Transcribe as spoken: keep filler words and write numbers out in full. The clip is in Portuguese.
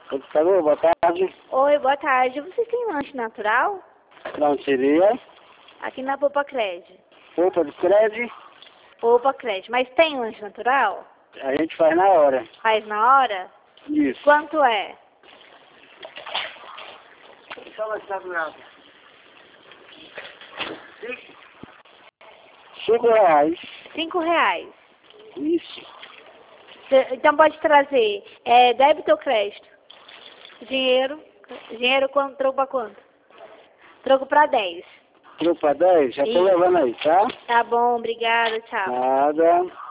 Computador, boa tarde. Oi, boa tarde. Vocês têm lanche natural? Não seria? Aqui na Poupa Cred. Poupa de crédito, Poupa Cred. Mas tem lanche natural? a gente faz na hora. Faz na hora? Isso. Quanto é? Só lanche natural. Cinco reais. Cinco reais. Isso. Cê- Então pode trazer é, débito ou crédito? Dinheiro. Dinheiro quanto? Troco pra quanto? Troco pra dez. Troco pra dez? Já tô Isso. levando aí, tá? Tá bom, obrigada, tchau. Nada.